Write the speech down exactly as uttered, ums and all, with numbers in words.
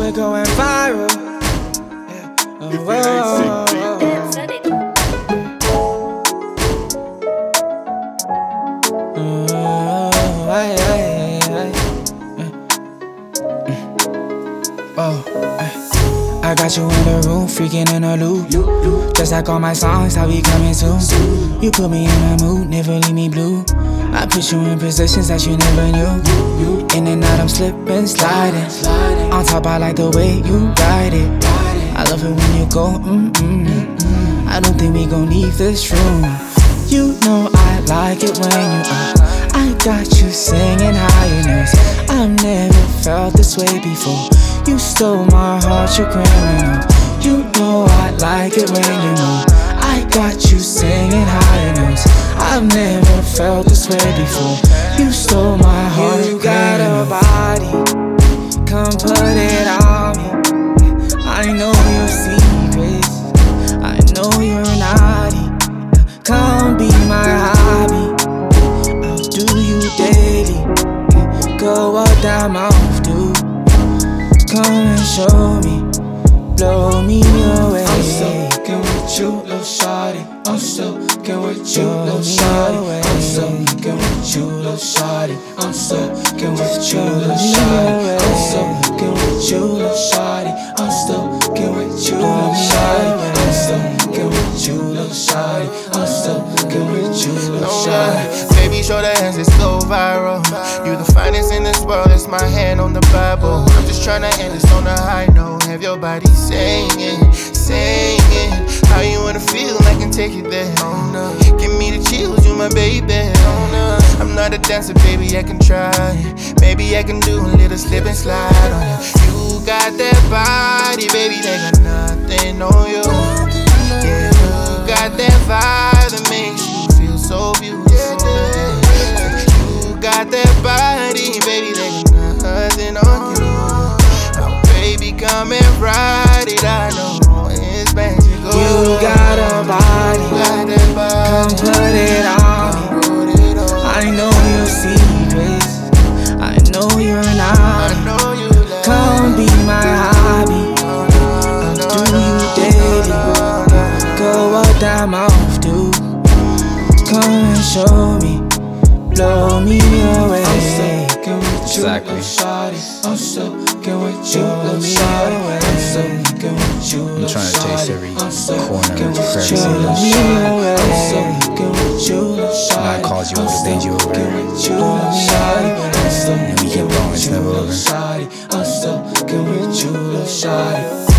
we're going viral. Yeah. Oh, If it whoa, ain't sick, whoa, whoa. Oh, ay, ay, ay, ay. Oh, ay. I got you in the room, freaking in a loop. Just like all my songs, how we coming soon. You put me in a mood, never leave me blue. I put you in positions that you never knew. In and out, I'm slipping, sliding. On top, I like the way you ride it. I love it when you go, mm-mm. I don't think we gon' leave this room. You know I like it when you are. I got you singing higher notes. I've never felt this way before. You stole my heart, you're criminal. You know I like it when you move. I got you singing higher notes. I've never felt this way before. You stole my heart. You got a body, come put it on me. I know your secrets, I know you're naughty. Come be my hobby, I'll do you daily. Go what that mouth do. Come and show me, blow me away. I'm so fucking with you, little shawty. I'm so fucking with you, little shawty. I'm so fucking with you, little shawty. I'm so fucking with you, little shawty. I'm so fucking with you, little shawty. I'm so fucking with you, little shawty. I'm so fucking with you, little shawty. I'm so fucking with you, little shawty. Baby, show the hands, let's go viral. You the finest in this world, it's my hand on the Bible. I'm just tryna end this on a high note. Have your body singing, singing. How you wanna feel, I can take it there. Oh no, give me the chills, you my baby. Oh no, I'm not a dancer, baby, I can try. Maybe I can do a little slip and slide on you. You got that body, baby, they got nothing on you. Yeah, you got that vibe that makes you feel so beautiful. You got that body, baby, they got nothing on you. Now, baby, come and ride it, I know it's magical. You got a body, come put it on me. I know your secrets, I know you're not. Come be my hobby, I'll do you daily. Go what that mouth do. Come and show me, blow me away. I'm so fucking with you, Exactly. little shawty. I'm so fucking with you, little shawty. I'm so fucking with you, little I'm trying to taste shawty. every I'm so corner fucking of with crevice you, of little this. shawty. I'm so fucking with you, little shawty. I called you I'm over, so bend you over. fucking with you, little shawty. I'm so And we kept fucking going, with it's you, never little over. shawty. I'm so fucking with you, little shawty.